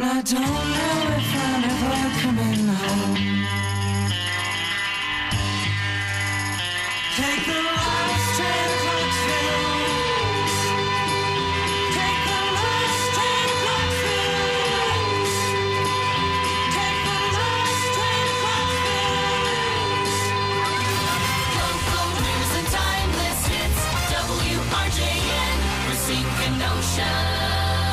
And I don't know if I'm ever coming home. Take the last train to Clarksville. Take the last train to Clarksville. Take the last train to Clarksville. Local news and timeless hits. WRJN, Racine, Kenosha.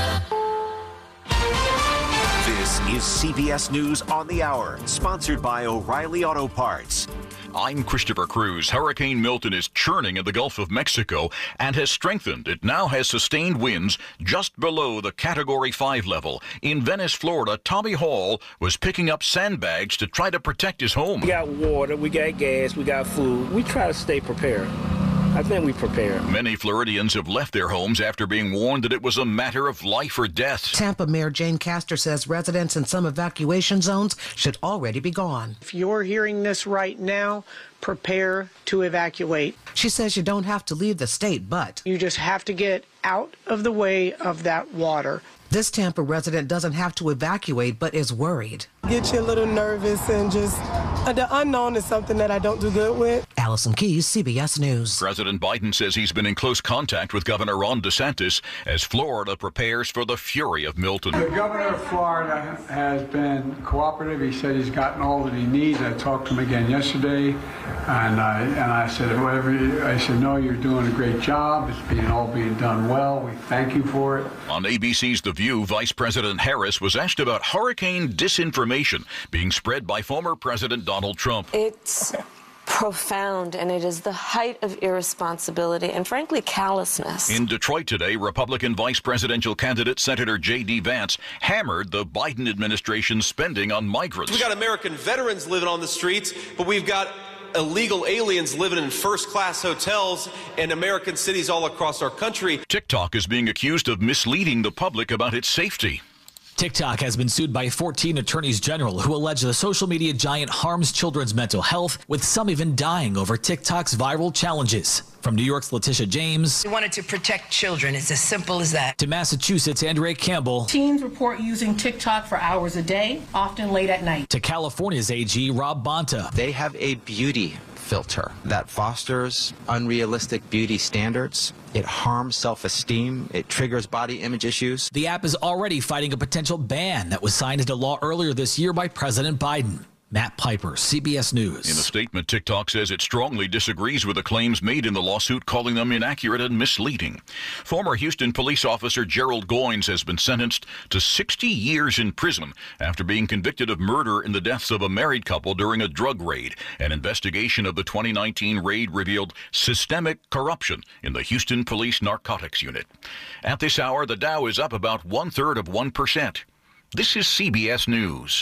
This is CBS News on the Hour, sponsored by O'Reilly Auto Parts. I'm Christopher Cruz. Hurricane Milton is churning in the Gulf of Mexico and has strengthened. It now has sustained winds just below the Category 5 level. In Venice, Florida, Tommy Hall was picking up sandbags to try to protect his home. We got water, we got gas, we got food. We try to stay prepared. I think we prepared. Many Floridians have left their homes after being warned that it was a matter of life or death. Tampa Mayor Jane Castor says residents in some evacuation zones should already be gone. If you're hearing this right now, prepare to evacuate. She says you don't have to leave the state, but you just have to get out of the way of that water. This Tampa resident doesn't have to evacuate, but is worried. Get you a little nervous and just, the unknown is something that I don't do good with. Allison Keyes, CBS News. President Biden says he's been in close contact with Governor Ron DeSantis as Florida prepares for the fury of Milton. The governor of Florida has been cooperative. He said he's gotten all that he needs. I talked to him again yesterday, and I said, no, you're doing a great job. It's all being done well. We thank you for it. On ABC's The View, Vice President Harris was asked about hurricane disinformation being spread by former President Donald Trump. It's profound, and it is the height of irresponsibility and, frankly, callousness. In Detroit today, Republican vice presidential candidate Senator J.D. Vance hammered the Biden administration's spending on migrants. We've got American veterans living on the streets, but we've got illegal aliens living in first-class hotels in American cities all across our country. TikTok is being accused of misleading the public about its safety. TikTok has been sued by 14 attorneys general who allege the social media giant harms children's mental health, with some even dying over TikTok's viral challenges. From New York's Letitia James. We wanted to protect children. It's as simple as that. To Massachusetts' Andrea Campbell. Teens report using TikTok for hours a day, often late at night. To California's AG Rob Bonta. They have a beauty filter that fosters unrealistic beauty standards. It harms self-esteem. It triggers body image issues. The app is already fighting a potential ban that was signed into law earlier this year by President Biden. Matt Piper, CBS News. In a statement, TikTok says it strongly disagrees with the claims made in the lawsuit, calling them inaccurate and misleading. Former Houston police officer Gerald Goins has been sentenced to 60 years in prison after being convicted of murder in the deaths of a married couple during a drug raid. An investigation of the 2019 raid revealed systemic corruption in the Houston Police Narcotics Unit. At this hour, the Dow is up about 0.33%. This is CBS News.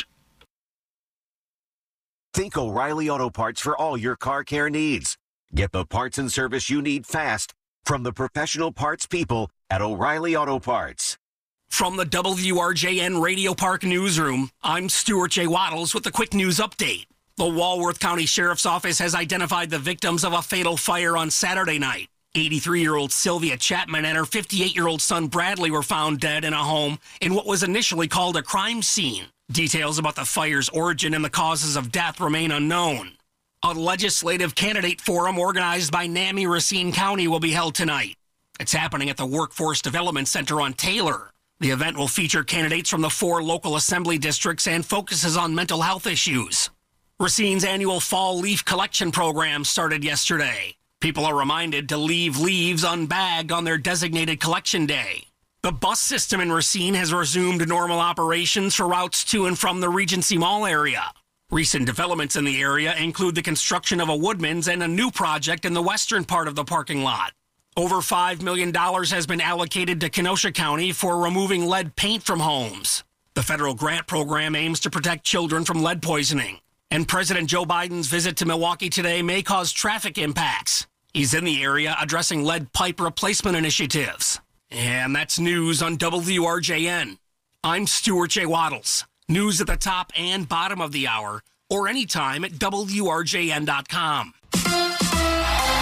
Think O'Reilly Auto Parts for all your car care needs. Get the parts and service you need fast from the professional parts people at O'Reilly Auto Parts. From the WRJN Radio Park Newsroom, I'm Stuart J. Waddles with a quick news update. The Walworth County Sheriff's Office has identified the victims of a fatal fire on Saturday night. 83-year-old Sylvia Chapman and her 58-year-old son Bradley were found dead in a home in what was initially called a crime scene. Details about the fire's origin and the causes of death remain unknown. A legislative candidate forum organized by NAMI Racine County will be held tonight. It's happening at the Workforce Development Center on Taylor. The event will feature candidates from the 4 local assembly districts and focuses on mental health issues. Racine's annual fall leaf collection program started yesterday. People are reminded to leave leaves unbagged on their designated collection day. The bus system in Racine has resumed normal operations for routes to and from the Regency Mall area. Recent developments in the area include the construction of a Woodman's and a new project in the western part of the parking lot. Over $5 million has been allocated to Kenosha County for removing lead paint from homes. The federal grant program aims to protect children from lead poisoning. And President Joe Biden's visit to Milwaukee today may cause traffic impacts. He's in the area addressing lead pipe replacement initiatives. And that's news on WRJN. I'm Stuart J. Waddles. News at the top and bottom of the hour, or anytime at WRJN.com.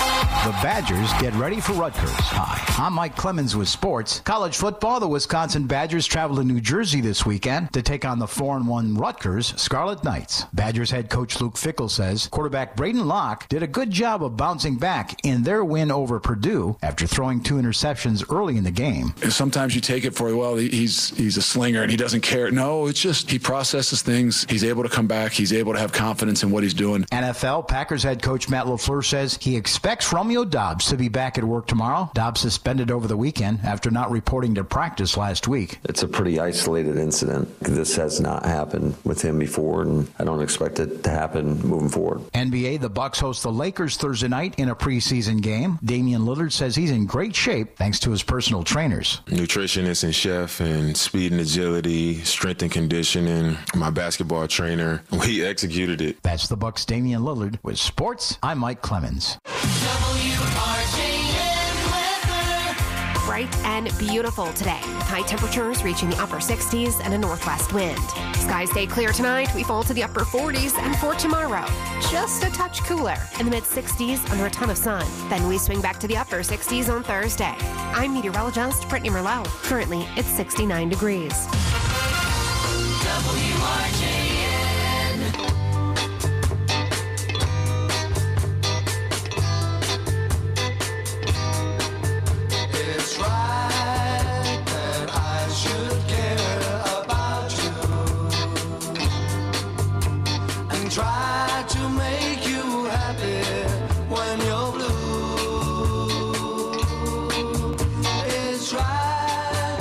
The Badgers get ready for Rutgers. Hi, I'm Mike Clemens with sports. College football, the Wisconsin Badgers travel to New Jersey this weekend to take on the 4-1 Rutgers Scarlet Knights. Badgers head coach Luke Fickell says quarterback Braden Locke did a good job of bouncing back in their win over Purdue after throwing 2 interceptions early in the game. Sometimes you take it for, well, he's a slinger and he doesn't care. No, it's just he processes things. He's able to come back. He's able to have confidence in what he's doing. NFL Packers head coach Matt LaFleur says he expects Romeo Doubs to be back at work tomorrow. Doubs suspended over the weekend after not reporting to practice last week. It's a pretty isolated incident. This has not happened with him before, and I don't expect it to happen moving forward. NBA, the Bucks host the Lakers Thursday night in a preseason game. Damian Lillard says he's in great shape thanks to his personal trainers. Nutritionist and chef and speed and agility, strength and conditioning. My basketball trainer, we executed it. That's the Bucks' Damian Lillard. With sports, I'm Mike Clemens. Bright and beautiful today, with high temperatures reaching the upper 60s and a northwest wind. Skies stay clear tonight. We fall to the upper 40s, and for tomorrow, just a touch cooler in the mid-60s under a ton of sun. Then we swing back to the upper 60s on Thursday. I'm meteorologist Brittany Merlot. Currently, it's 69 degrees. WRJN. It's right that I should care about you and try to make you happy when you're blue. It's right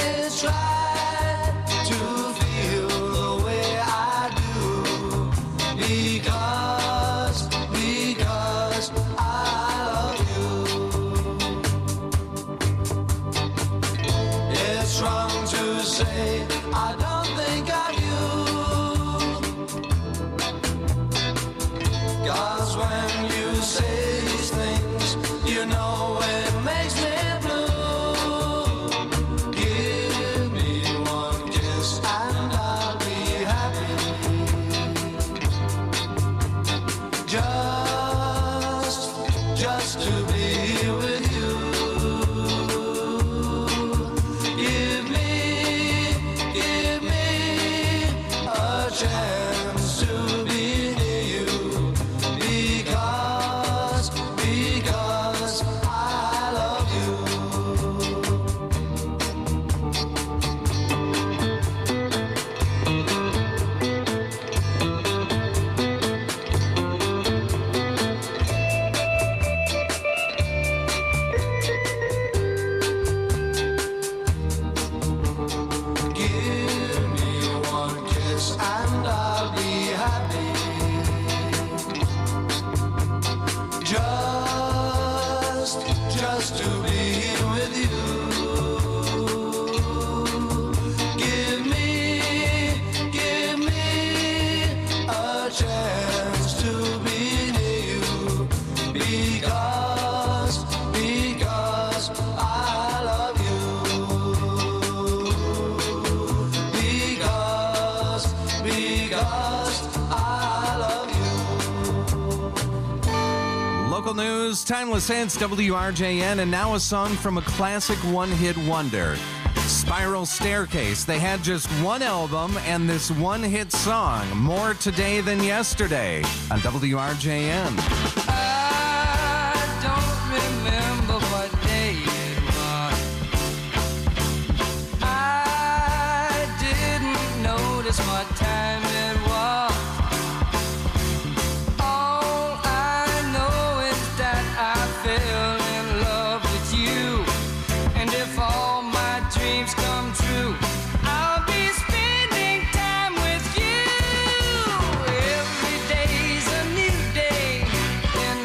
to feel the way I do because I love you. It's wrong to say I don't think of you, 'cause when you say these things, you know it makes me blue. Give me one kiss and I'll be happy. Just to be with you. Give me a chance to be near you because I love you. Give me one kiss and I'll be happy. Just to be with you. Give me a chance to be near you because I love you. Because I love you. Local news, timeless hits, WRJN, and now a song from a classic one-hit wonder, Spiral Staircase. They had just one album and this one-hit song, More Today Than Yesterday, on WRJN. I don't remember what day it was. I didn't notice what time it was. All I know is that I fell in love with you. And if all my dreams come true, I'll be spending time with you. Every day's a new day in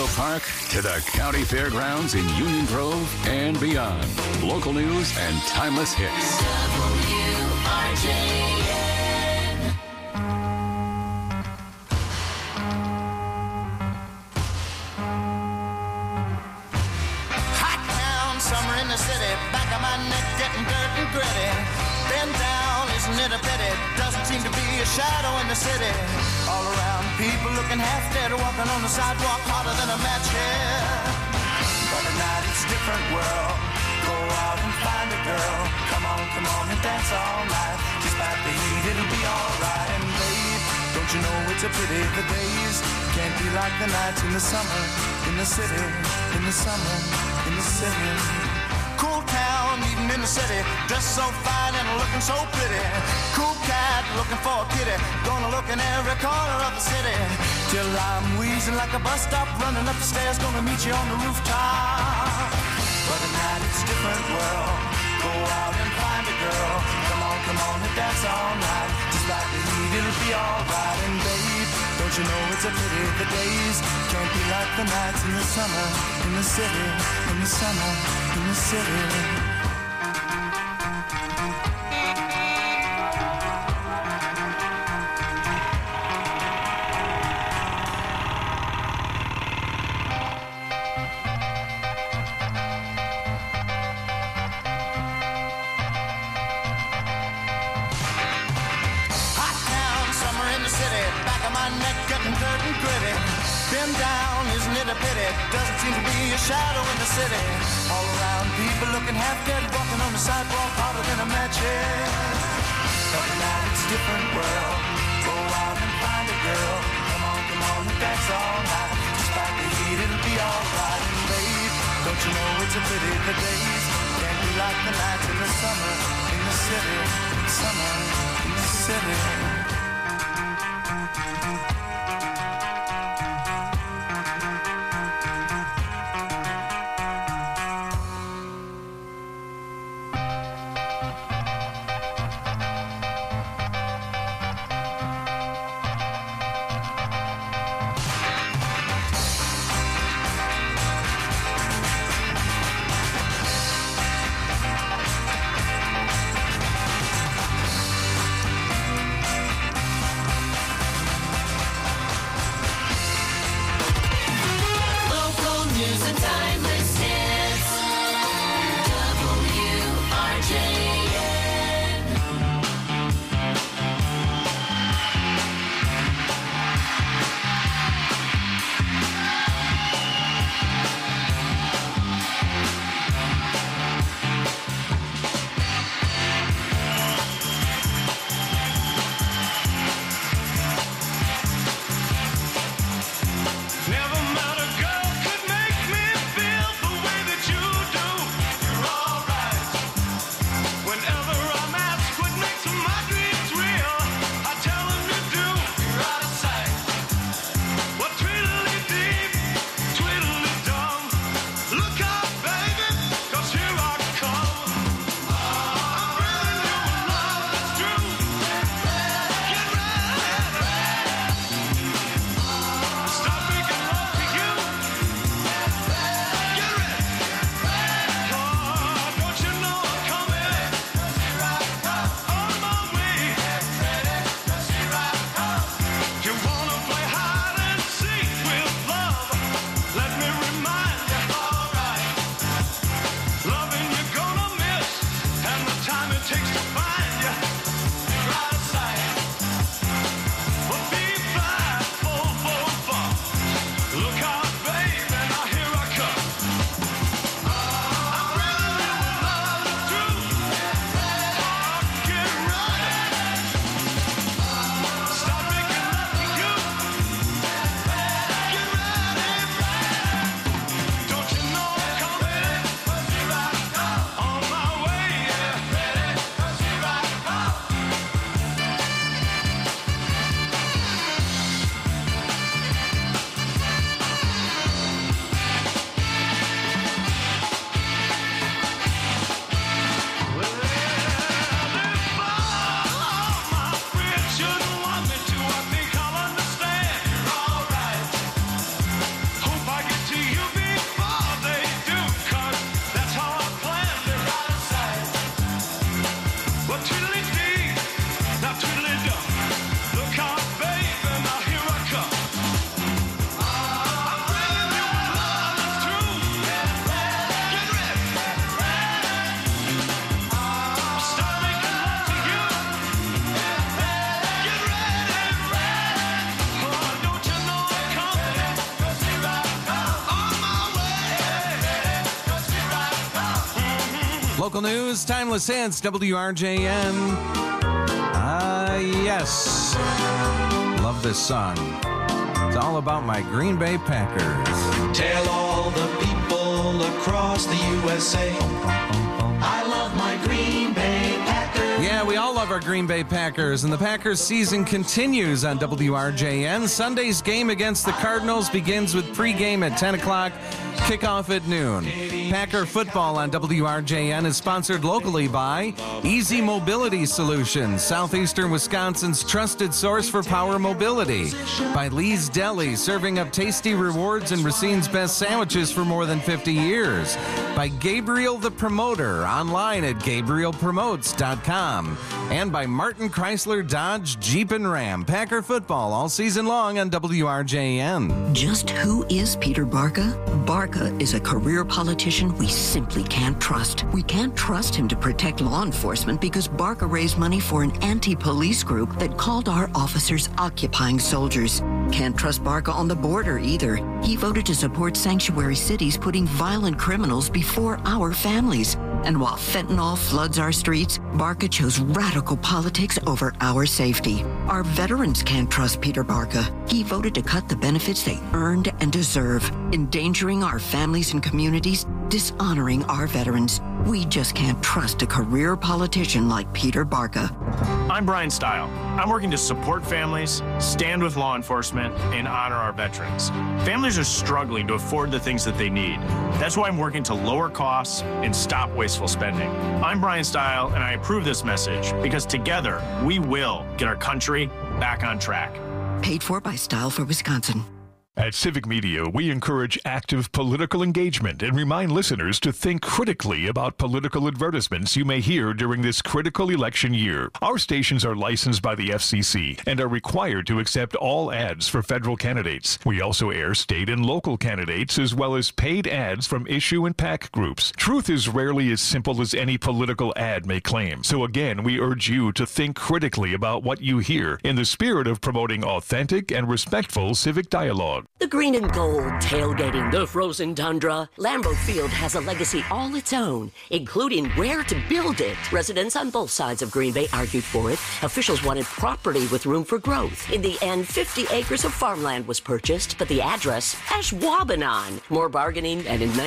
Park to the county fairgrounds in Union Grove and beyond. Local news and timeless hits. WRJN. Hot town, summer in the city, back of my neck getting dirt and gritty. Been down, isn't it a pity? Doesn't seem to be a shadow in the city. All around, people looking half dead, walking on the sidewalk harder than a match here. But at night it's a different world. Go out and find a girl. Come on and dance all night. Despite the heat, it'll be alright. And babe, don't you know it's a pity the days can't be like the nights in the summer, in the city, in the summer, in the city. Cool town, even in the city, dressed so fine and looking so pretty. Cool cat, looking for a kitty, gonna look in every corner of the city. Till I'm wheezing like a bus stop, running up the stairs, gonna meet you on the rooftop. But at night it's a different world. Go out and find a girl. Come on and dance all night. Despite the heat, it'll be alright. And babe, don't you know it's a pity the days can't be like the nights in the summer, in the city, in the summer, in the city. Dirt and gritty, been down, isn't it a pity? Doesn't seem to be a shadow in the city. All around, people looking half dead, walking on the sidewalk harder than a match here. But tonight it's a different world. Go out and find a girl. Come on and dance all night. Despite the heat, it'll be alright. And babe, don't you know it's a pity the days can't be like the nights in the summer, in the city, summer, in the city. Local news, timeless hits, WRJN. Yes. Love this song. It's all about my Green Bay Packers. Tell all the people across the USA, I love my Green Bay Packers. Yeah, we all love our Green Bay Packers, and the Packers season continues on WRJN. Sunday's game against the Cardinals begins with pregame at 10 o'clock, kickoff at noon. Packer football on WRJN is sponsored locally by Easy Mobility Solutions, Southeastern Wisconsin's trusted source for power mobility. By Lee's Deli, serving up tasty rewards and Racine's best sandwiches for more than 50 years. By Gabriel the Promoter, online at GabrielPromotes.com. And by Martin Chrysler Dodge Jeep and Ram. Packer football all season long on WRJN. Just who is Peter Barca? Barca is a career politician we simply can't trust. We can't trust him to protect law enforcement because Barca raised money for an anti-police group that called our officers occupying soldiers. Can't trust Barca on the border either. He voted to support sanctuary cities putting violent criminals before our families. And while fentanyl floods our streets, Barca chose radical politics over our safety. Our veterans can't trust Peter Barca. He voted to cut the benefits they earned and deserve, endangering our families and communities, dishonoring our veterans. We just can't trust a career politician like Peter Barca. I'm Brian Stile. I'm working to support families, stand with law enforcement, and honor our veterans. Families are struggling to afford the things that they need. That's why I'm working to lower costs and stop wasteful spending. I'm Brian Stile, and I approve this message because together we will get our country back on track. Paid for by Style for Wisconsin. At Civic Media, we encourage active political engagement and remind listeners to think critically about political advertisements you may hear during this critical election year. Our stations are licensed by the FCC and are required to accept all ads for federal candidates. We also air state and local candidates as well as paid ads from issue and PAC groups. Truth is rarely as simple as any political ad may claim. So again, we urge you to think critically about what you hear in the spirit of promoting authentic and respectful civic dialogue. The green and gold tailgating, the frozen tundra. Lambeau Field has a legacy all its own, including where to build it. Residents on both sides of Green Bay argued for it. Officials wanted property with room for growth. In the end, 50 acres of farmland was purchased, but the address, Ashwaubenon. More bargaining, and in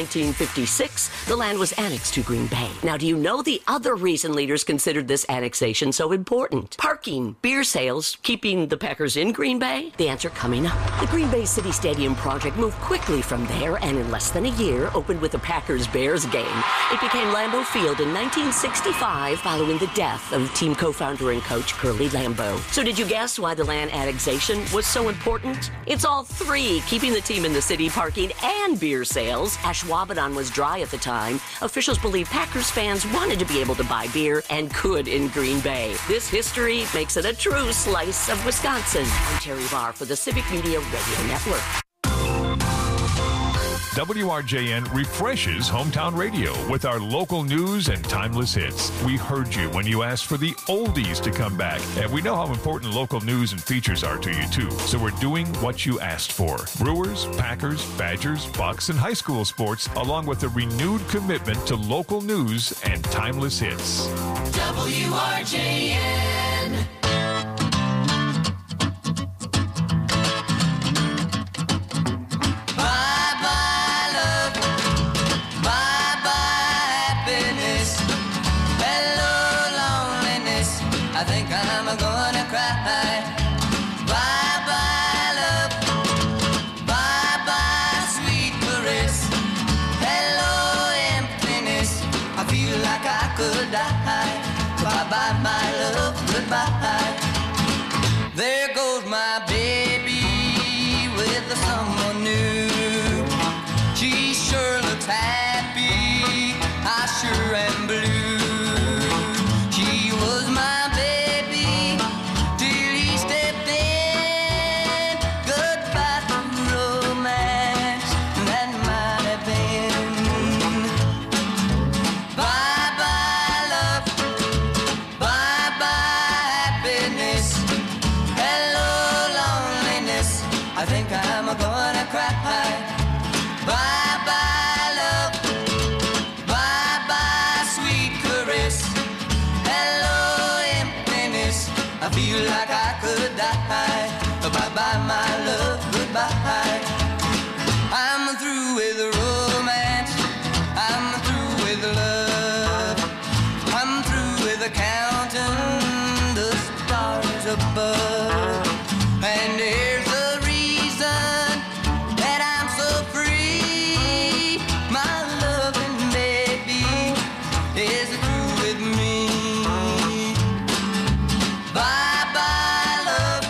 1956, the land was annexed to Green Bay. Now, do you know the other reason leaders considered this annexation so important? Parking, beer sales, keeping the Packers in Green Bay? The answer coming up. The Green Bay City Stadium project moved quickly from there and in less than a year opened with a Packers-Bears game. It became Lambeau Field in 1965 following the death of team co-founder and coach Curly Lambeau. So did you guess why the land annexation was so important? It's all three, keeping the team in the city, parking, and beer sales. Ashwaubenon was dry at the time. Officials believe Packers fans wanted to be able to buy beer and could in Green Bay. This history makes it a true slice of Wisconsin. I'm Terry Barr for the Civic Media Radio Network. WRJN refreshes hometown radio with our local news and timeless hits. We heard you when you asked for the oldies to come back, and we know how important local news and features are to you too. So we're doing what you asked for. Brewers, Packers, Badgers, Bucks, and high school sports, along with a renewed commitment to local news and timeless hits. WRJN. I think I'm gonna cry. Bye-bye, love. Bye-bye, sweet caress. Hello, emptiness. I feel like I could die. Bye-bye, my love, goodbye. There goes my baby with someone new. She sure looks happy. I sure am blue. She was my I think I'm gonna cry. Bye-bye, love. caress. Hello, emptiness. I feel like I could die. Bye-bye, my love, goodbye. I'm through with romance. I'm through with love. I'm through with counting the stars above. And here's the reason that I'm so free. My loving baby is through with me. Bye-bye, love.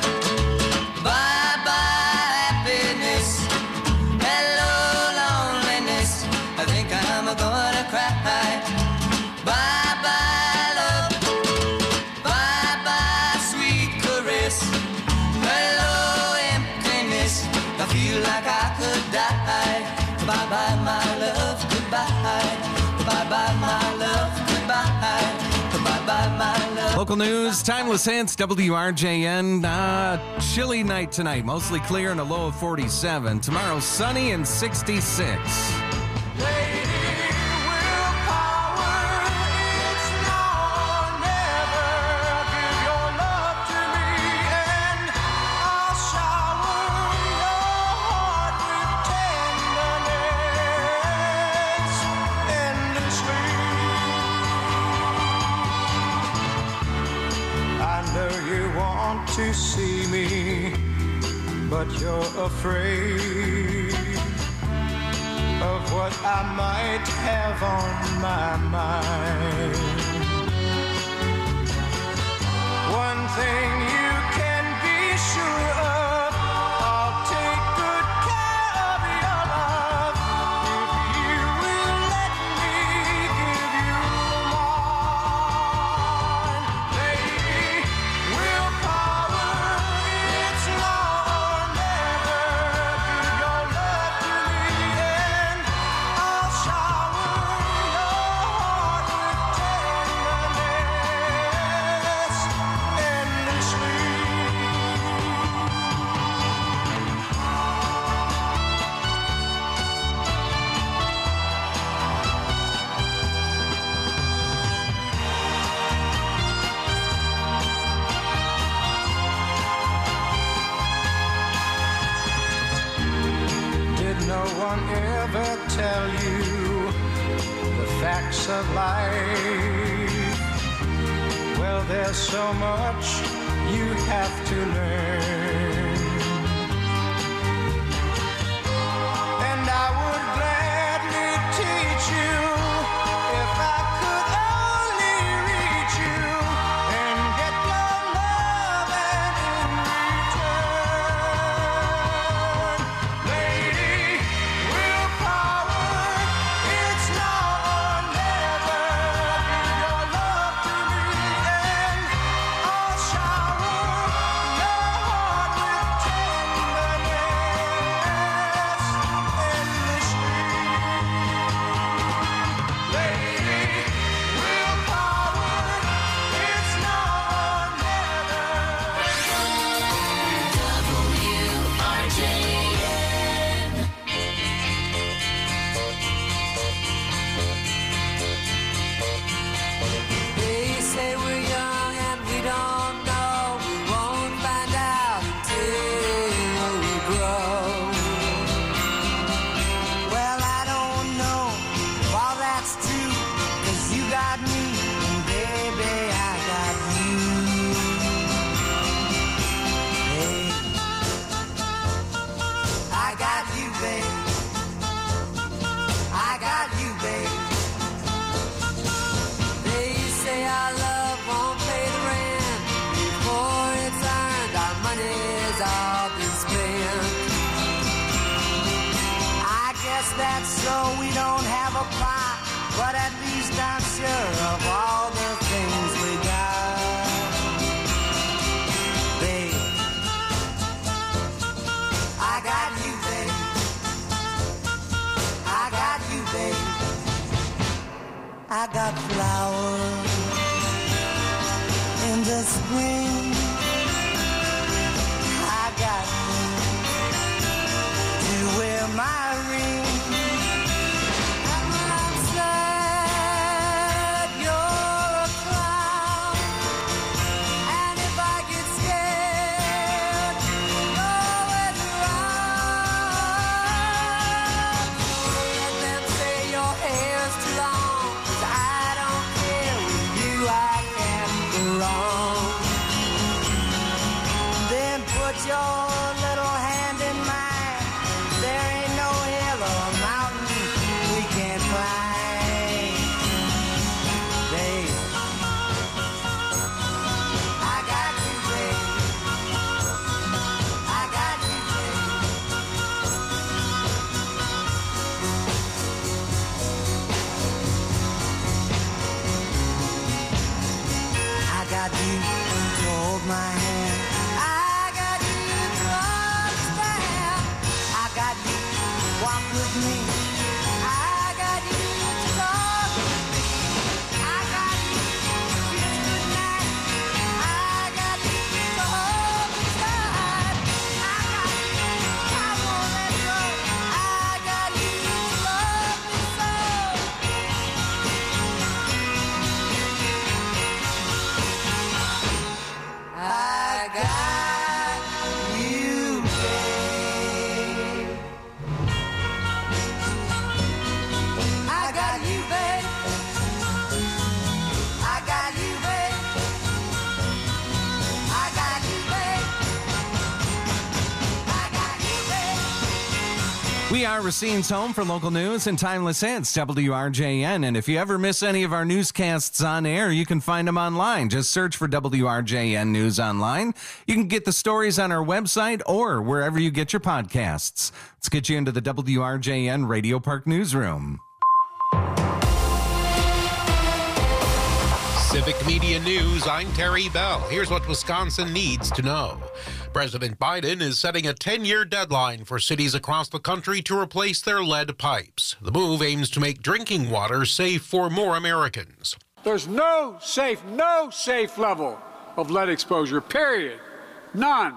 Bye-bye, happiness. Hello, loneliness. I think I'm gonna cry. Bye-bye, love. Bye-bye, sweet caress. Hello, emptiness. I feel like I could die. Bye-bye, my love, goodbye. Bye-bye, my love, goodbye. Bye-bye, my love. Local news, Timeless Hits, WRJN. Chilly night tonight, mostly clear and a low of 47. Tomorrow, sunny and 66. To see me, but you're afraid of what I might have on my mind. One thing you can be sure of, I'll take good care of your love if you will let me give you mine. Lady, willpower, it's now or never. Give your love to me and I'll shower your heart with tenderness endlessly. Did no one ever tell you the facts of life? Well, there's so much you have to learn. And I would gladly teach you if I could only reach you and get your love and in return. Lady, willpower, it's now or never. Give your love to me and I'll shower your heart with tenderness endlessly. Lady, willpower, it's now or never. WRJN. They say we're young and we don't know. We won't find out until we grow. Well, I don't know if all that's true, 'cause you got me, and baby, I got you. Hey, I got you, baby. I got you, baby. They say our love won't pay the rent before it's earned. Our money's all been spent. I guess that's so we don't have a plot, but at least I'm sure of all the things we got. Babe, I got you, babe. I got you, babe. I got flowers in the spring. I got you to wear my ring. And when I'm sad, you're got you to hold my hand. I got you to understand. I got you to walk with me. I got you to talk with me. I got you to kiss goodnight. I got you to hold me tight. I got you, I won't let go. I got you to love me so. I got you, babe. I got you, babe. I got you, babe. I got you, babe. I got you, babe. We are Racine's home for local news and timeless hits, WRJN. And if you ever miss any of our newscasts on air, you can find them online. Just search for WRJN News Online. You can get the stories on our website or wherever you get your podcasts. Let's get you into the WRJN Radio Park Newsroom. Civic Media News, I'm Terry Bell. Here's what Wisconsin needs to know. President Biden is setting a 10-year deadline for cities across the country to replace their lead pipes. The move aims to make drinking water safe for more Americans. There's no safe level of lead exposure, period. None.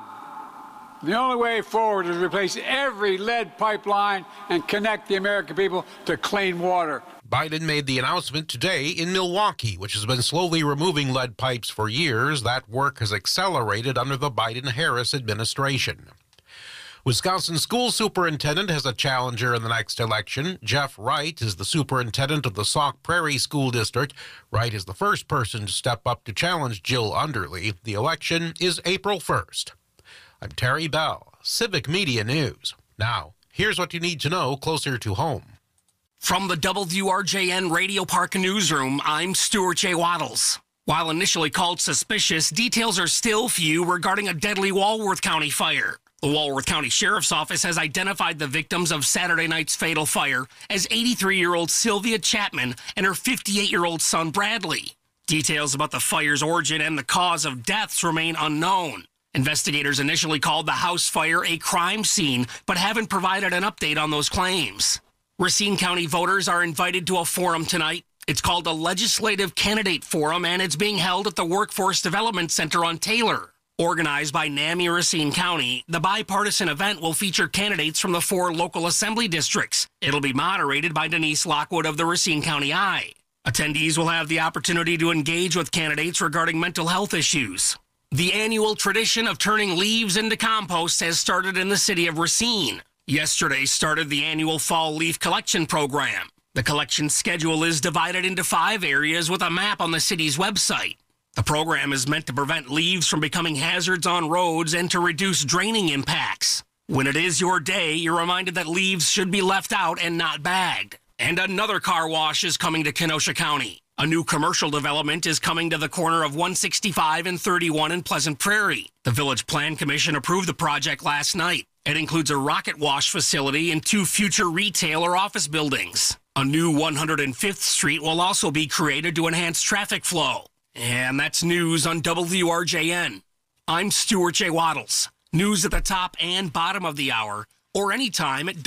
The only way forward is to replace every lead pipeline and connect the American people to clean water. Biden made the announcement today in Milwaukee, which has been slowly removing lead pipes for years. That work has accelerated under the Biden-Harris administration. Wisconsin school superintendent has a challenger in the next election. Jeff Wright is the superintendent of the Sauk Prairie School District. Wright is the first person to step up to challenge Jill Underly. The election is April 1st. I'm Terry Bell, Civic Media News. Now, here's what you need to know closer to home. From the WRJN Radio Park Newsroom, I'm Stuart J. Waddles. While initially called suspicious, details are still few regarding a deadly Walworth County fire. The Walworth County Sheriff's Office has identified the victims of Saturday night's fatal fire as 83-year-old Sylvia Chapman and her 58-year-old son Bradley. Details about the fire's origin and the cause of deaths remain unknown. Investigators initially called the house fire a crime scene, but haven't provided an update on those claims. Racine County voters are invited to a forum tonight. It's called the Legislative Candidate Forum, and it's being held at the Workforce Development Center on Taylor. Organized by NAMI Racine County, the bipartisan event will feature candidates from the 4 local assembly districts. It'll be moderated by Denise Lockwood of the Racine County Eye. Attendees will have the opportunity to engage with candidates regarding mental health issues. The annual tradition of turning leaves into compost has started in the city of Racine. Yesterday started the annual fall leaf collection program. The collection schedule is divided into 5 areas with a map on the city's website. The program is meant to prevent leaves from becoming hazards on roads and to reduce draining impacts. When it is your day, you're reminded that leaves should be left out and not bagged. And another car wash is coming to Kenosha County. A new commercial development is coming to the corner of 165 and 31 in Pleasant Prairie. The Village Plan Commission approved the project last night. It includes a rocket wash facility and 2 future retail or office buildings. A new 105th Street will also be created to enhance traffic flow. And that's news on WRJN. I'm Stuart J. Waddles. News at the top and bottom of the hour, or anytime at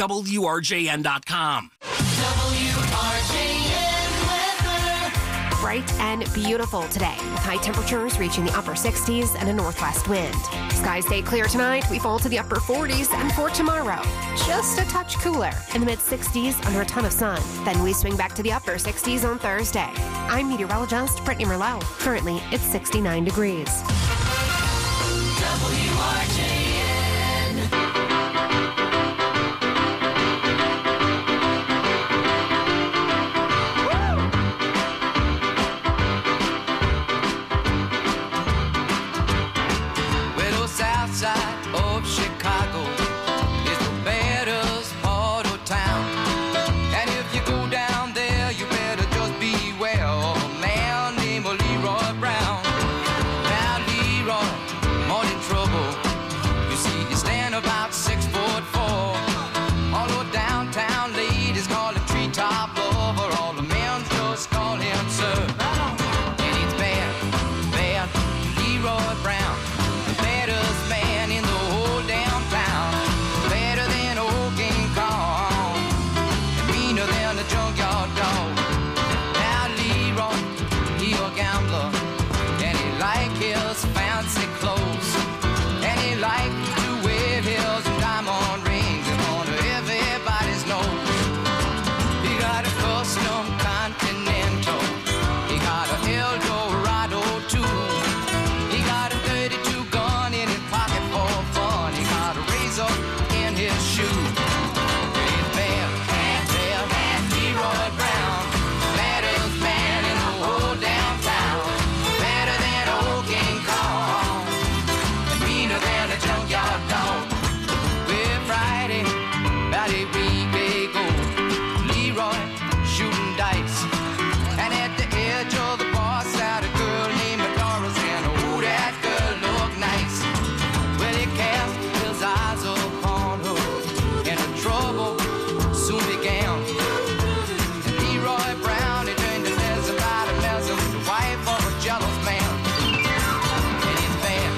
WRJN.com. Bright and beautiful today, with high temperatures reaching the upper 60s and a northwest wind. Skies stay clear tonight. We fall to the upper 40s, and for tomorrow, just a touch cooler in the mid-60s under a ton of sun. Then we swing back to the upper 60s on Thursday. I'm meteorologist Brittany Merlot. Currently, it's 69 degrees. WRJN. Side of Chicago is the baddest part of town. And if you go down there, you better just beware of a man named Leroy Brown. Now Leroy, morning trouble, his fancy clothes. And he liked to wear his diamond rings on everybody's nose. He got a custom Continental. He got a Eldorado too. He got a 32 gun in his pocket for fun. He got a razor in his shoe. Great man, Leroy Brown, baddest man in the whole downtown. Better than old King Kong, and meaner than a junkyard dog. Well, Friday, about a week ago, Leroy shooting dice, and at the edge of the bar sat a girl named Doris, and oh, that girl looked nice. Well, he cast his eyes upon her, and the trouble soon began. And Leroy Brown, he turned to mess about and messing with the wife of a jealous man. And he's bad,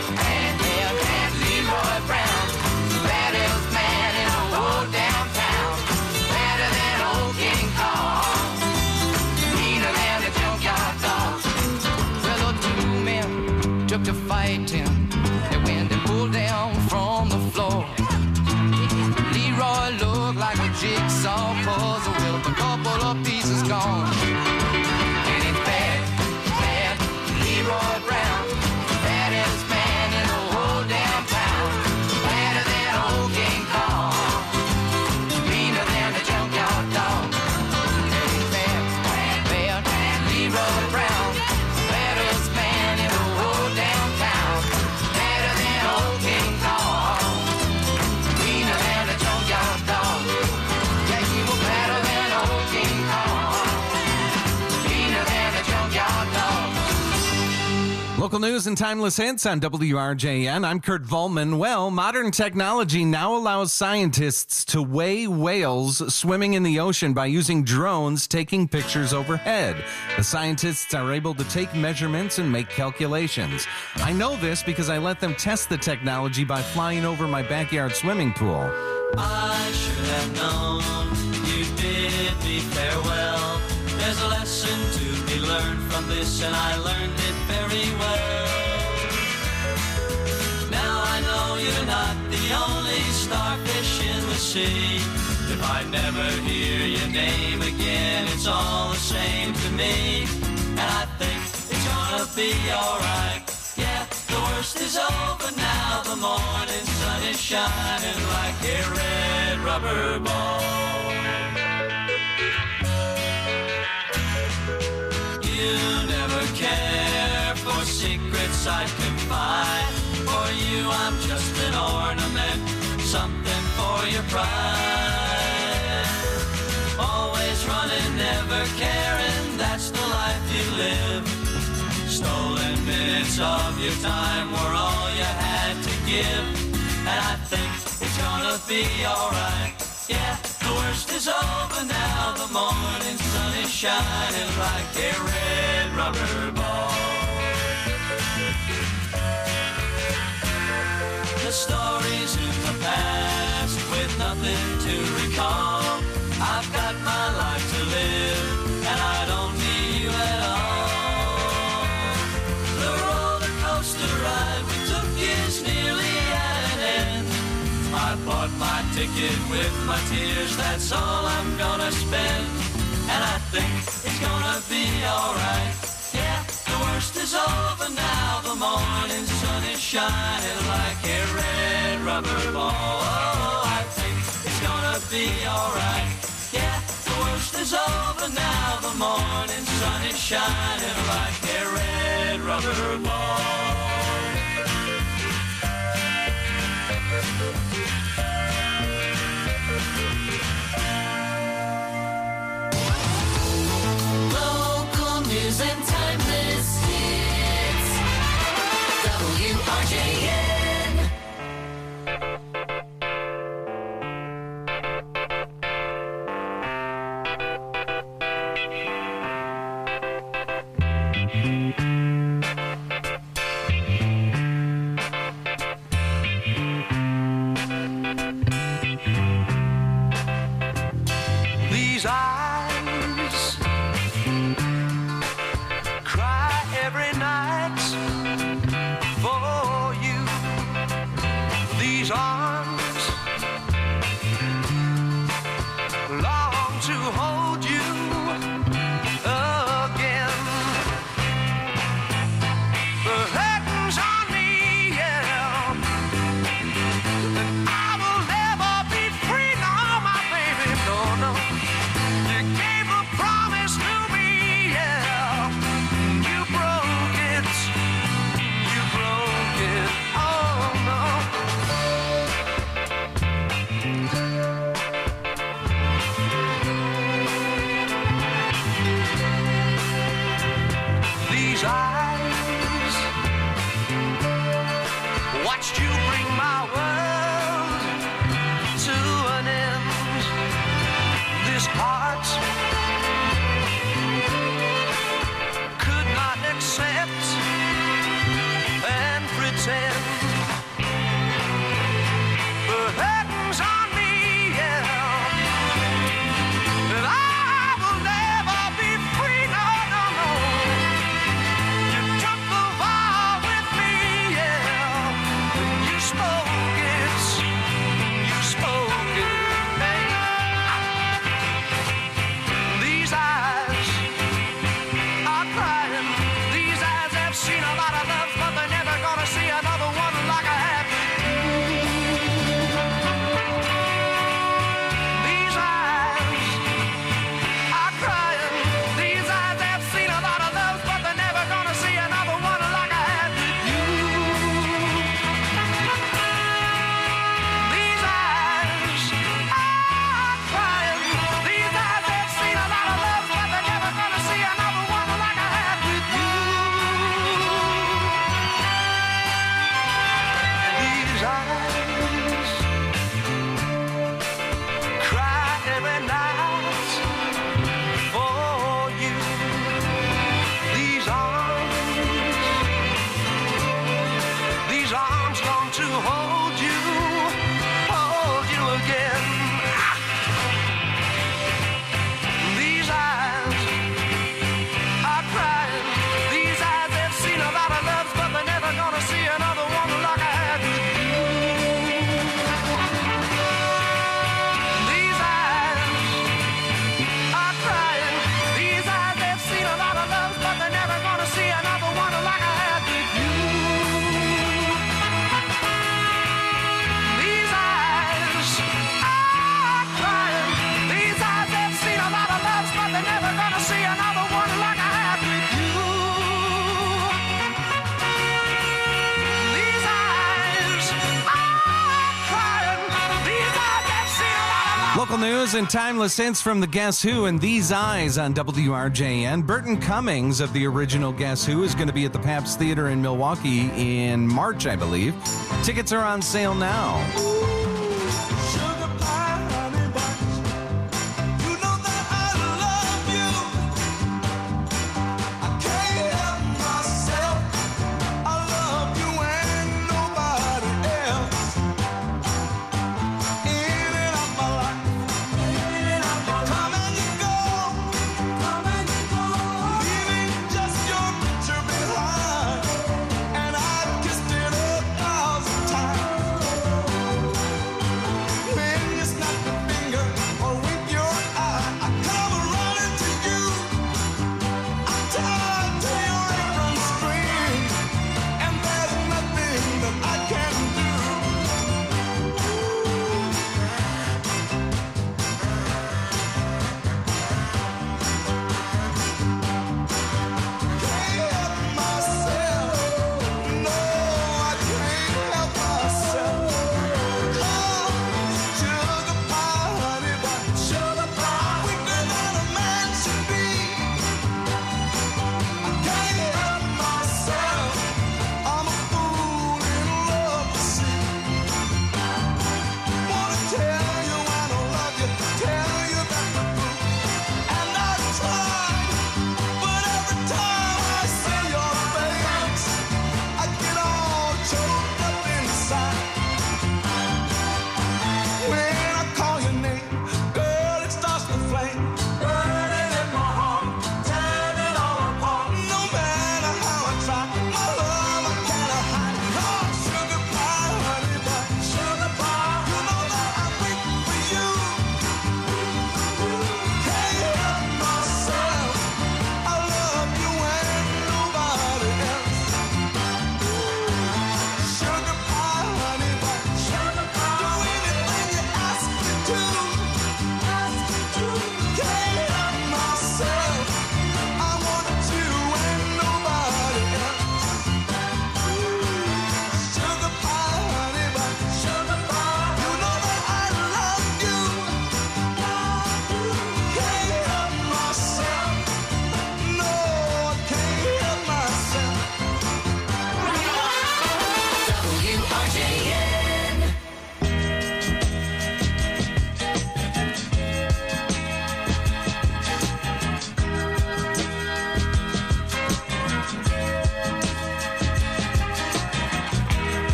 Leroy Brown, the baddest man in the whole downtown. Better than old King Kong, meaner than a junkyard dog. Well, the two men took to fighting. They went and pulled down from the floor. Leroy looked like a jigsaw puzzle with a couple of pieces gone. And it's bad, Leroy Brown, baddest man in the whole downtown. Better than old King Kong, meaner than a junkyard dog. And it's bad, Leroy Brown, baddest man in the whole downtown. Better than old King Kong, meaner than a junkyard dog. Yeah, he was better than old King Kong, meaner than a junkyard dog. Local news and timeless hits on WRJN. I'm Kurt Volman. Well, modern technology now allows scientists to weigh whales swimming in the ocean by using drones taking pictures overhead. The scientists are able to take measurements and make calculations. I know this because I let them test the technology by flying over my backyard swimming pool. I should have known you bid me farewell. There's a lesson to be learned from this, and I learned it very well. Now I know you're not the only starfish in the sea. If I never hear your name again, it's all the same to me. And I think it's gonna be alright. Yeah, the worst is over now. The morning sun is shining like a red rubber ball. You never care for secrets I confide. For you I'm just an ornament, something for your pride. Always running, never caring, that's the life you live. Stolen minutes of your time were all you had to give. And I think it's gonna be alright. Yeah, the worst is over now. The morning sun is shining like a red rubber ball. The stories in the past with nothing to recall. I've got my life to live and I don't need you at all. The roller coaster ride we took is nearly at an end. I bought my ticket with my tears, that's all I'm gonna spend. And I think it's gonna be alright. Yeah, the worst is over now. The morning sun is shining like a red rubber ball. Oh, I think it's gonna be alright. Yeah, the worst is over now. The morning sun is shining like a red rubber ball. Local news and timeless hits. WRJN. These eyes cry every night. these eyes watched you bring my world to an end. This heart could not accept and pretend. The curtains on me, yeah, that I will never be free, no, no, no. You took the vow with me, yeah, you spoke it, hey. These eyes are crying, these eyes have seen a lot of love, but they're never gonna see another one like I have with you. These eyes are crying, these eyes have seen a lot of love, but they're never gonna see another one like I have with you. These eyes are crying, these eyes have seen a lot of love, but they're never gonna see another one like I have with you. These eyes cry every night for you. These arms long to hold you again. These eyes are crying, these eyes have seen a lot of loves, but they're never gonna see another one like I had with you. These eyes are crying, these eyes have seen a lot of loves, but they're never gonna see another one like I had with you. These eyes are crying, these eyes have seen a lot of loves, but they're never gonna see another one like I had with you. These eyes are crying, these eyes have seen a lot of love. Local news and timeless hits from the Guess Who and These Eyes on WRJN. Burton Cummings of the original Guess Who is going to be at the Pabst Theater in Milwaukee in March, I believe. Tickets are on sale now. And I kissed it 1,000 times.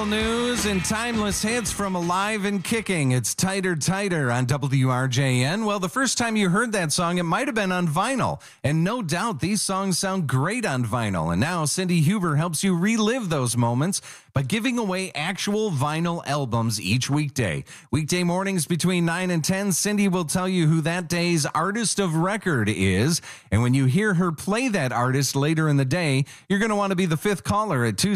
local news and timeless hits from Alive and Kicking. It's Tighter, Tighter on WRJN. Well, the first time you heard that song, it might have been on vinyl. And no doubt these songs sound great on vinyl. And now Cindy Huber helps you relive those moments by giving away actual vinyl albums each weekday. Weekday mornings between 9 and 10, Cindy will tell you who that day's artist of record is. And when you hear her play that artist later in the day, you're going to want to be the fifth caller at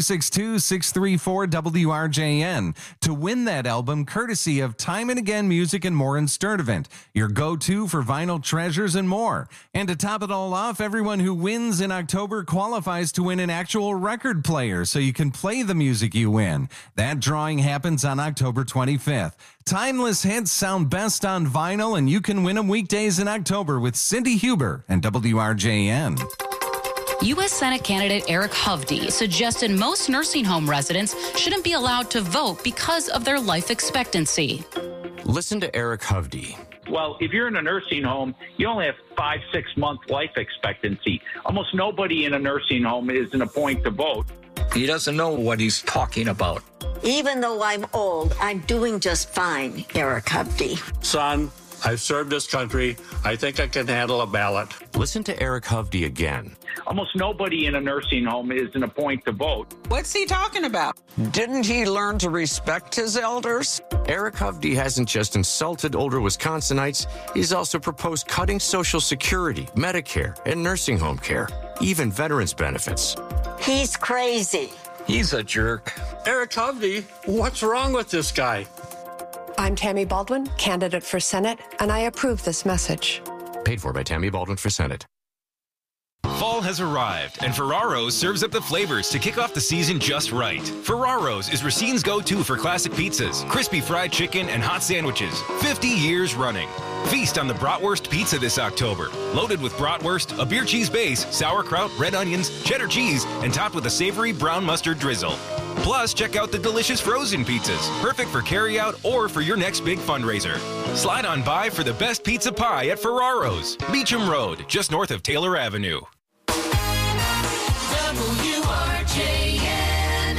262-634-WRJN to win that album courtesy of Time and Again Music and More in Sturtevant, your go-to for vinyl treasures and more. And to top it all off, everyone who wins in October qualifies to win an actual record player so you can play the music you win. That drawing happens on October 25th. Timeless hits sound best on vinyl, and you can win them weekdays in October with Cindy Huber and WRJN. U.S. Senate candidate Eric Hovde suggested most nursing home residents shouldn't be allowed to vote because of their life expectancy. Listen to Eric Hovde. Well, if you're in a nursing home, you only have 5-6 month life expectancy. Almost nobody in a nursing home is in a point to vote. He doesn't know what he's talking about. Even though I'm old, I'm doing just fine, Eric Hovde. Son, I've served this country. I think I can handle a ballot. Listen to Eric Hovde again. Almost nobody in a nursing home is in a point to vote. What's he talking about? Didn't he learn to respect his elders? Eric Hovde hasn't just insulted older Wisconsinites, he's also proposed cutting Social Security, Medicare, and nursing home care, even veterans benefits. He's crazy. He's a jerk. Eric Hovde, what's wrong with this guy? I'm Tammy Baldwin, candidate for Senate, and I approve this message. Paid for by Tammy Baldwin for Senate. Fall has arrived, and Ferraro's serves up the flavors to kick off the season just right. Ferraro's is Racine's go-to for classic pizzas, crispy fried chicken, and hot sandwiches, 50 years running. Feast on the Bratwurst Pizza this October. Loaded with bratwurst, a beer cheese base, sauerkraut, red onions, cheddar cheese, and topped with a savory brown mustard drizzle. Plus, check out the delicious frozen pizzas, perfect for carryout or for your next big fundraiser. Slide on by for the best pizza pie at Ferraro's, Beecham Road, just north of Taylor Avenue. WRJN.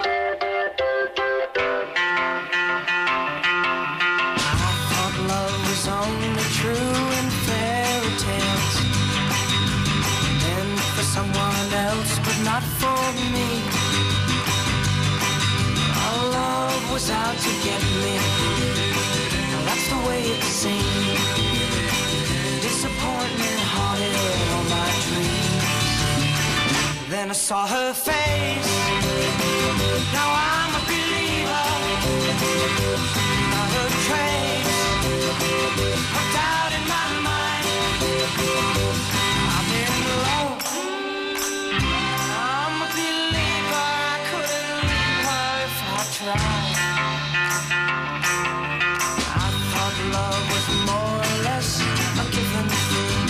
I thought love was only true in fairy tales, meant for someone else, but not for me. Our love was out to get me. Now that's the way it seemed. Disappointment haunted all my dreams. Then I saw her face. Now I'm a believer. Not a trace of doubt in my mind. I'm in love. I'm a believer. I couldn't leave her if I tried. I thought love was more or less a given thing.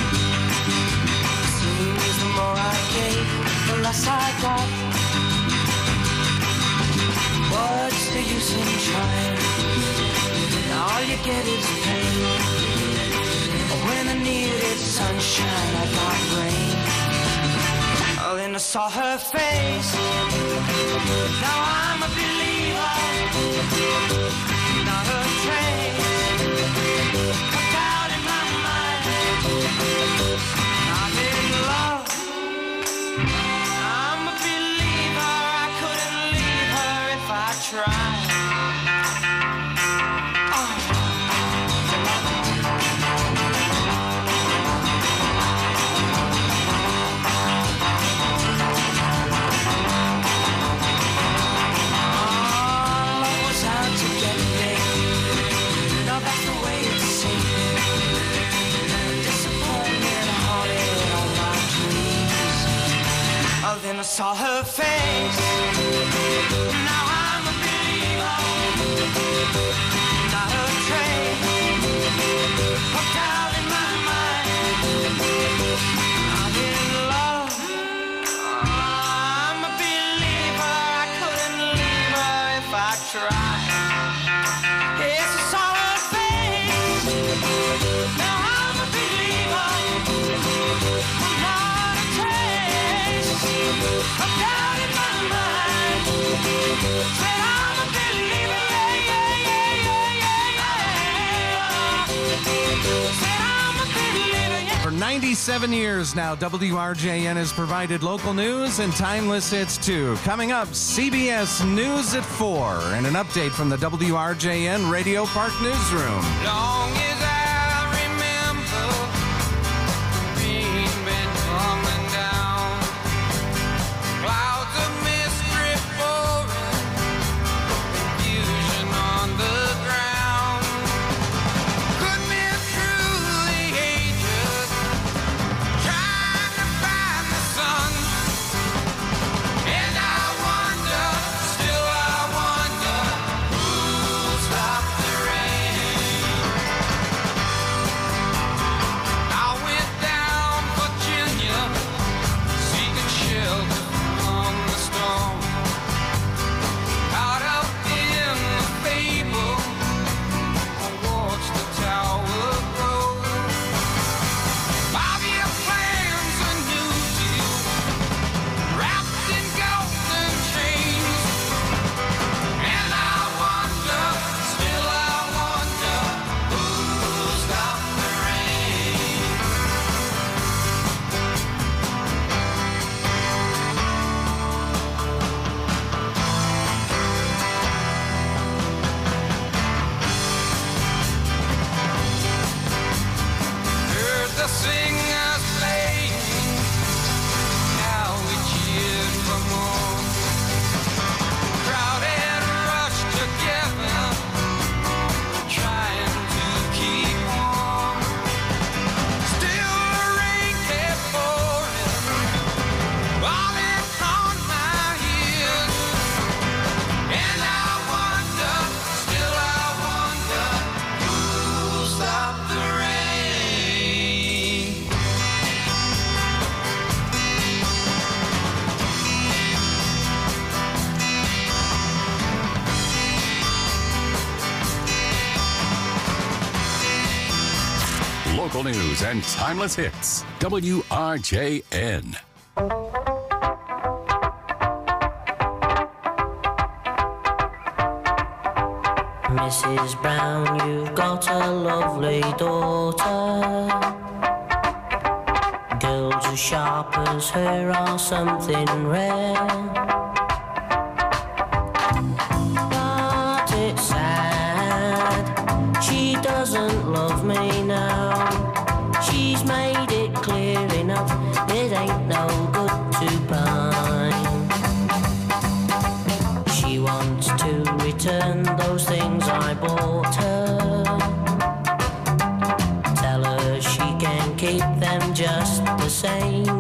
Seems the more I gave, the less I got. What's the use in trying? All you get is pain. When I needed sunshine, I got rain. Oh, then I saw her face. Now I'm a believer. Not a trace of doubt in my mind. I'm in love. I'm a believer. I couldn't leave her if I tried. Then I saw her face. Now I'm a believer. Not a trace of doubt in my mind. I'm in love. I'm a believer. I couldn't leave her if I tried. Yes, I saw her face. Now I'm a believer. I'm not a trace of doubt in my mind. 97 years now, WRJN has provided local news and timeless hits too. Coming up, CBS News at 4 and an update from the WRJN Radio Park Newsroom. Long as I remember, the rain been coming down. Clouds of mist drift pouring, confusion on the ground. Good men truly ages, trying to find the sun. And I wonder, still I wonder, who'll stop the rain? I went down Virginia, seeking shelter from the storm. Caught up in the fable, I watched the tower grow. 5-year plans, a new deal, wrapped in golden chains. And I wonder, still I wonder, who'll stop the rain? Heard the singers playing, now we cheered for more. Crowd had rushed together, trying to keep warm. Still the rain kept pouring, falling on my ears. And I wonder, still I wonder, who'll stop the rain? Local news and timeless hits. WRJN. Mrs. Brown, you've got a lovely daughter. Girls as sharp as her are something rare. But it's sad, she doesn't love me now. She's made it clear enough, it ain't no good to pine. She wants to return those things I bought her. Tell her she can keep them just the same.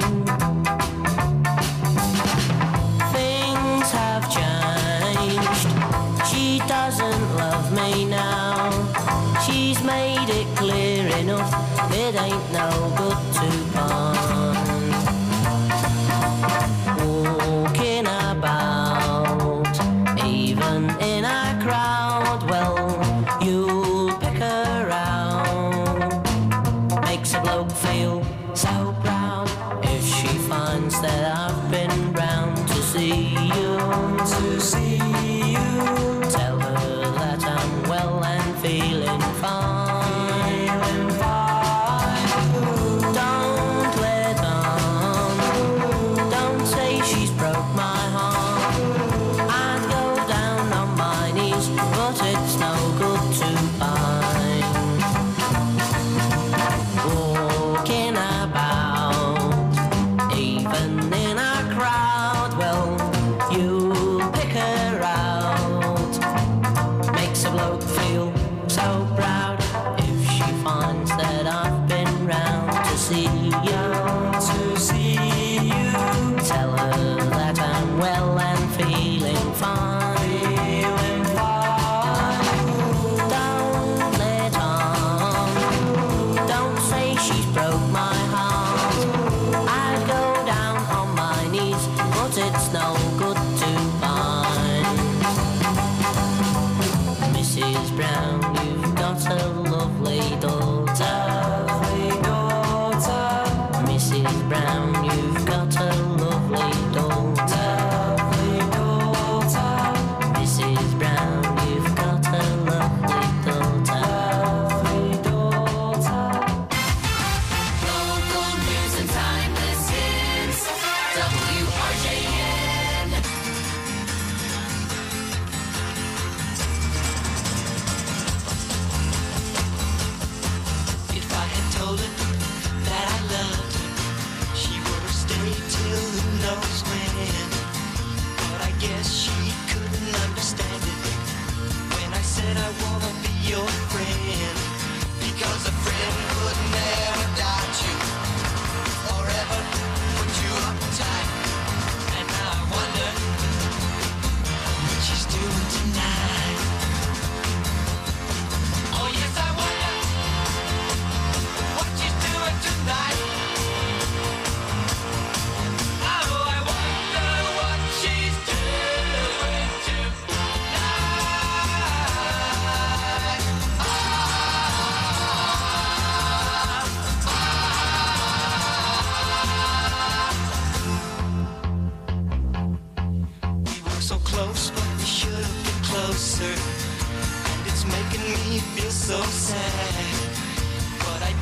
Things have changed, she doesn't love me now. She's made it clear enough, it ain't no good to pine. Walking about, even in a crowd, well, you'll pick her out. Makes a bloke feel so proud if she finds that I've been round to see you. Tell her that I'm well and feeling fine. Don't let on, don't say she's broke my heart. I'd go down on my knees, but it's no good to pine. Walking about, even in a crowd, well, you pick her out. Makes a bloke feel so proud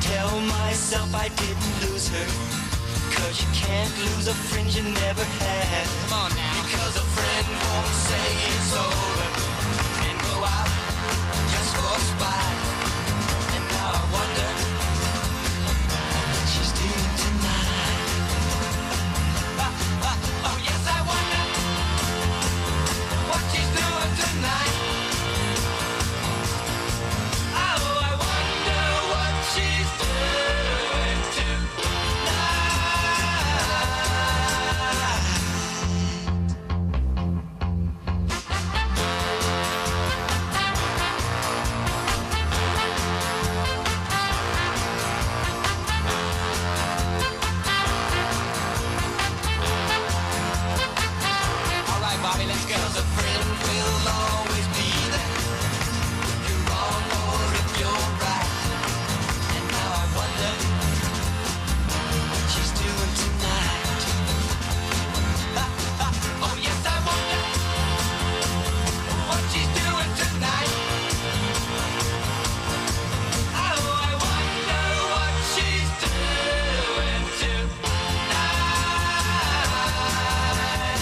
tell myself I didn't lose her. 'Cause you can't lose a friend you never had. Come on now. Because a friend won't say it's over and go out just for a spot. And now I wonder what she's doing tonight. Oh yes, I wonder what she's doing tonight. Oh, I wonder what she's doing tonight. All right, Bobby, let's go. 'Cause a friend will always be there. If you're wrong or if you're right. And now I wonder what she's doing tonight. Oh yes, I wonder what she's doing tonight. Oh, I wonder what she's doing tonight.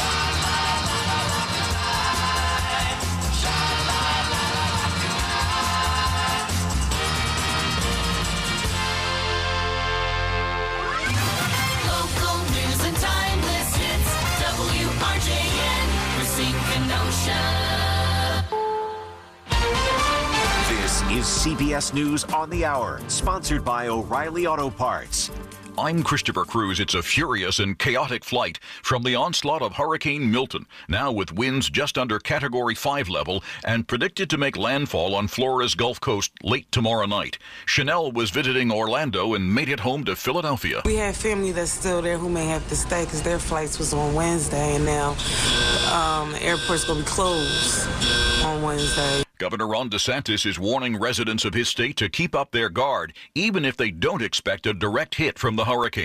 Sha-la-la-la-la-la-la. Local news and timeless hits. WRJN, Racine Kenosha. This is CBS News on the Hour, sponsored by O'Reilly Auto Parts. I'm Christopher Cruz. It's a furious and chaotic flight from the onslaught of Hurricane Milton, now with winds just under Category 5 level and predicted to make landfall on Florida's Gulf Coast late tomorrow night. Chanel was visiting Orlando and made it home to Philadelphia. We have family that's still there who may have to stay because their flights was on Wednesday, and now the airport's going to be closed on Wednesday. Governor Ron DeSantis is warning residents of his state to keep up their guard, even if they don't expect a direct hit from the hurricane.